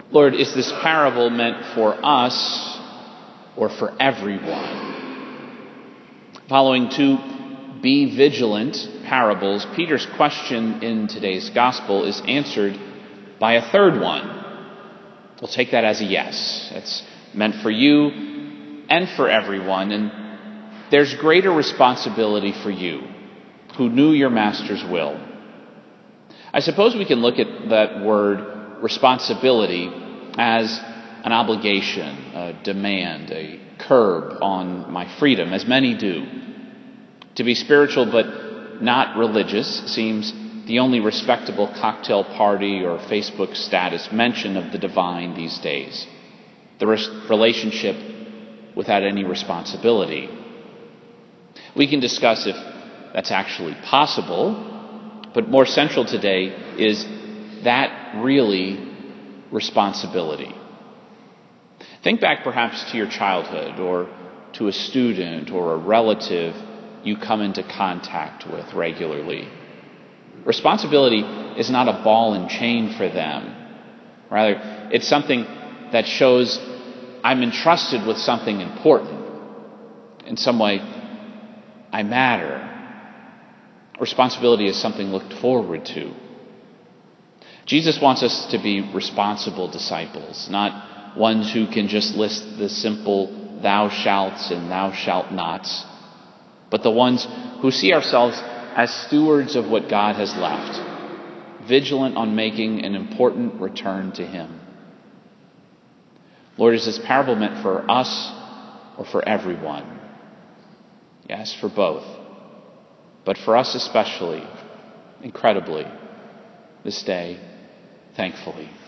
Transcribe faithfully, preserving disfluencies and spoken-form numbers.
Lord, is this parable meant for us or for everyone? Following two be vigilant parables, Peter's question in today's gospel is answered by a third one. We'll take that as a yes. It's meant for you and for everyone, and there's greater responsibility for you who knew your master's will. I suppose we can look at that word responsibility as an obligation, a demand, a curb on my freedom, as many do. To be spiritual but not religious seems the only respectable cocktail party or Facebook status mention of the divine these days. The res- relationship without any responsibility. We can discuss if that's actually possible, but more central today is that really responsibility. Think back perhaps to your childhood or to a student or a relative you come into contact with regularly. Responsibility is not a ball and chain for them. Rather, it's something that shows I'm entrusted with something important. In some way, I matter. Responsibility is something looked forward to. Jesus wants us to be responsible disciples, not ones who can just list the simple thou shalts and thou shalt nots, but the ones who see ourselves as stewards of what God has left, vigilant on making an important return to Him. Lord, is this parable meant for us or for everyone? Yes, for both. But for us especially, incredibly, this day, thankfully.